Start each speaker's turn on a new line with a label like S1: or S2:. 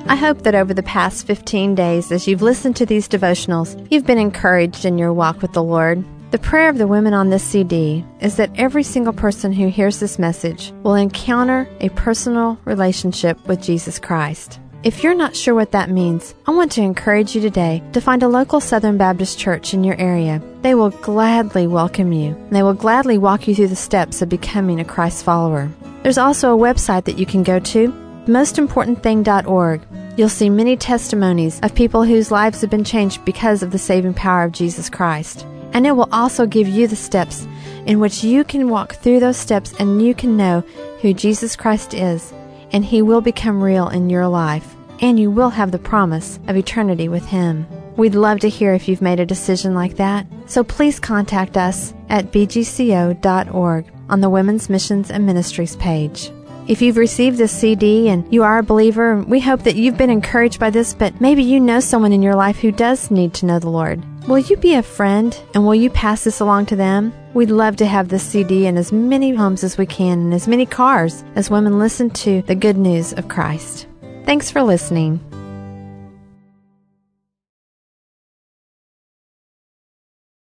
S1: I hope that over the past 15 days, as you've listened to these devotionals, you've been encouraged in your walk with the Lord. The prayer of the women on this CD is that every single person who hears this message will encounter a personal relationship with Jesus Christ. If you're not sure what that means, I want to encourage you today to find a local Southern Baptist church in your area. They will gladly welcome you, and they will gladly walk you through the steps of becoming a Christ follower. There's also a website that you can go to, themostimportantthing.org. You'll see many testimonies of people whose lives have been changed because of the saving power of Jesus Christ. And it will also give you the steps in which you can walk through those steps and you can know who Jesus Christ is, and He will become real in your life, and you will have the promise of eternity with Him. We'd love to hear if you've made a decision like that, so please contact us at bgco.org on the Women's Missions and Ministries page. If you've received this CD and you are a believer, we hope that you've been encouraged by this, but maybe you know someone in your life who does need to know the Lord. Will you be a friend, and will you pass this along to them? We'd love to have this CD in as many homes as we can and as many cars as women listen to the good news of Christ. Thanks for listening.